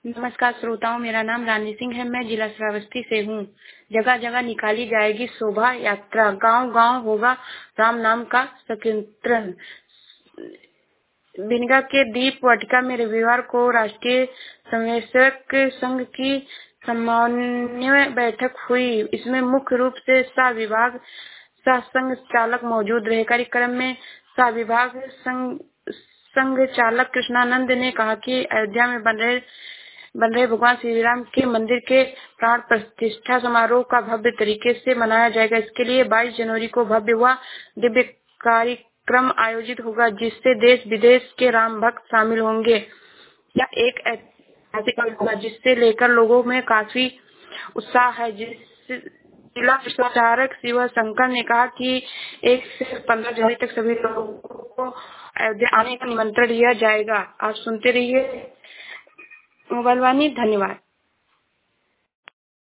नमस्कार श्रोताओं, मेरा नाम रानी सिंह है। मैं जिला श्रावस्ती से हूँ। जगह जगह निकाली जाएगी शोभा यात्रा, गांव गांव होगा राम नाम का संकीर्तन। बिनगा के दीप वाटिका में रविवार को राष्ट्रीय स्वयंसेवक संघ की समन्वय बैठक हुई। इसमें मुख्य रूप से सह विभाग सह संघ चालक मौजूद रहे। कार्यक्रम में सह विभाग संघ चालक कृष्णानंद ने कहा कि अयोध्या में बन रहे भगवान श्री राम के मंदिर के प्राण प्रतिष्ठा समारोह का भव्य तरीके से मनाया जाएगा। इसके लिए 22 जनवरी को भव्य व दिव्य कार्यक्रम आयोजित होगा, जिससे देश विदेश के राम भक्त शामिल होंगे। यह एक ऐतिहासिक होगा जिससे लेकर लोगों में काफी उत्साह है। जिला प्रचारक शिव शंकर ने कहा कि 1 से 15 जनवरी तक सभी लोगों को अयोध्या आने का निमंत्रण दिया जाएगा। आप सुनते रहिए मोबाइल वाणी। धन्यवाद।